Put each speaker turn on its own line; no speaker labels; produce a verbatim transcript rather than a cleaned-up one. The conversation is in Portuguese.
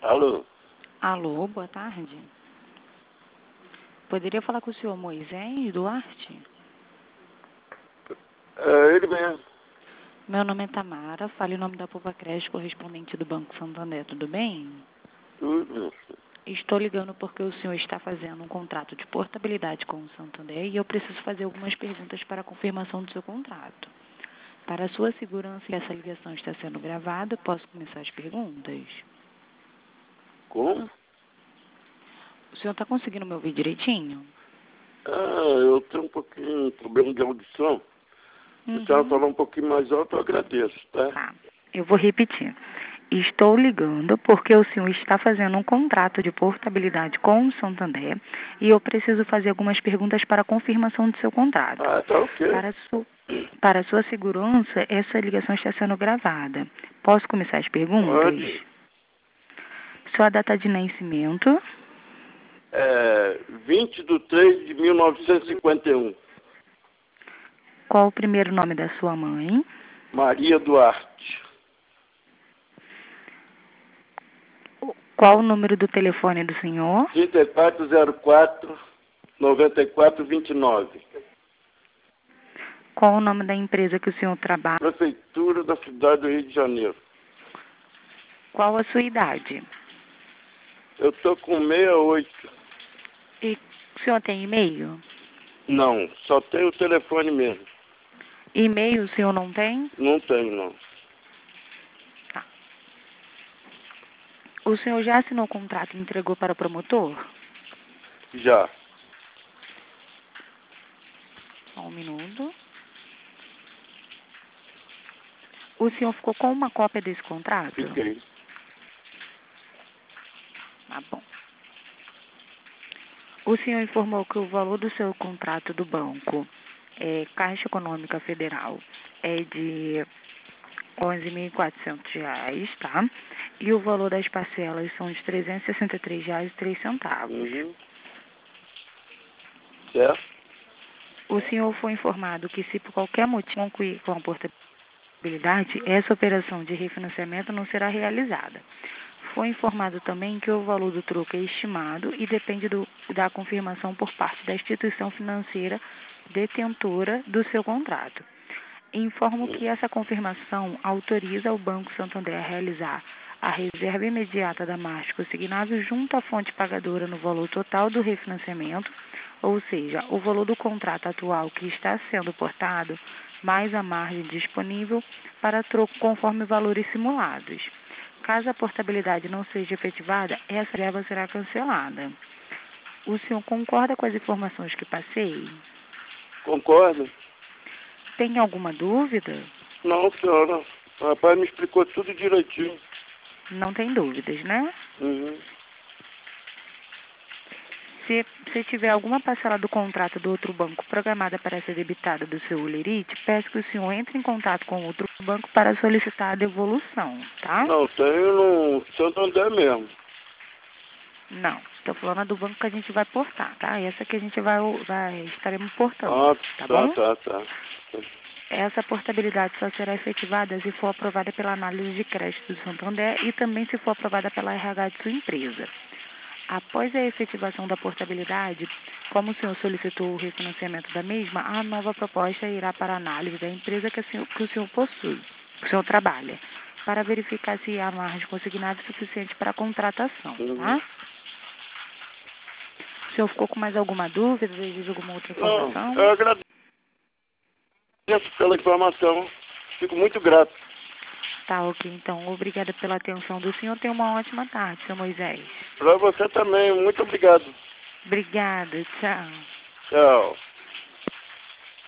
Alô?
Alô, boa tarde. Poderia falar com o senhor Moisés Duarte?
É ele mesmo.
Meu nome é Tamara, falo em nome da Poupa Creche, correspondente do Banco Santander, tudo bem?
Tudo.
Estou ligando porque o senhor está fazendo um contrato de portabilidade com o Santander e eu preciso fazer algumas perguntas para a confirmação do seu contrato. Para a sua segurança, essa ligação está sendo gravada, posso começar as perguntas?
Como?
O senhor está conseguindo me ouvir direitinho?
Ah, eu tenho um pouquinho de problema de audição. Se a senhora
Uhum.
falar um pouquinho mais alto, eu agradeço, tá?
Tá, eu vou repetir. Estou ligando porque o senhor está fazendo um contrato de portabilidade com o Santander e eu preciso fazer algumas perguntas para a confirmação do seu contrato.
Ah, tá ok.
Para, su para sua segurança, essa ligação está sendo gravada. Posso começar as perguntas?
Pode.
Sua data de nascimento,
É vinte de três de mil novecentos e cinquenta e um.
qual o primeiro nome da sua mãe,
Maria Duarte.
qual o número do telefone do senhor,
trinta e quatro zero quatro, noventa e quatro vinte e nove.
qual o nome da empresa que o senhor trabalha,
Prefeitura da cidade do Rio de Janeiro.
qual a sua idade.
Eu tô com sessenta e oito.
E o senhor tem e-mail?
Não, só tenho o telefone mesmo.
E-mail o senhor não tem?
Não tenho, não.
Tá. O senhor já assinou o contrato e entregou para o promotor?
Já.
Só um minuto. O senhor ficou com uma cópia desse contrato?
Fiquei.
Tá bom. O senhor informou que o valor do seu contrato do banco, é, Caixa Econômica Federal, é de onze mil e quatrocentos reais, tá? E o valor das parcelas são de trezentos e sessenta e três reais e três centavos.
Uhum. Certo?
O senhor foi informado que se por qualquer motivo concluir com a portabilidade, essa operação de refinanciamento não será realizada. Foi informado também que o valor do troco é estimado e depende do, da confirmação por parte da instituição financeira detentora do seu contrato. Informo que essa confirmação autoriza o Banco Santander a realizar a reserva imediata da margem consignada junto à fonte pagadora no valor total do refinanciamento, ou seja, o valor do contrato atual que está sendo portado, mais a margem disponível para troco conforme valores simulados. Caso a portabilidade não seja efetivada, essa reserva será cancelada. O senhor concorda com as informações que passei?
Concorda?
Tem alguma dúvida?
Não, senhora. O rapaz me explicou tudo direitinho.
Não tem dúvidas, né?
Uhum.
Se, se tiver alguma parcela do contrato do outro banco programada para ser debitada do seu Olerite, peço que o senhor entre em contato com o outro banco para solicitar a devolução, tá?
Não, tenho no Santander mesmo.
Não, estou falando do banco que a gente vai portar, tá? Essa que a gente vai, vai estaremos portando,
Ah,
tá
tá,
bom?
tá, tá.
Essa portabilidade só será efetivada se for aprovada pela análise de crédito do Santander e também se for aprovada pela R H de sua empresa. Após a efetivação da portabilidade, como o senhor solicitou o refinanciamento da mesma, a nova proposta irá para a análise da empresa que, senhor, que o senhor possui, que o senhor trabalha, para verificar se a margem consignada é suficiente para a contratação,
Uhum.
tá? O senhor ficou com mais alguma dúvida, deseja alguma outra
Não,
informação?
eu agradeço pela informação. Fico muito grato.
Tá, ok. Então, obrigada pela atenção do senhor. Tenha uma ótima tarde, senhor Moisés.
Para você também, muito obrigado.
Obrigada. Tchau.
Tchau.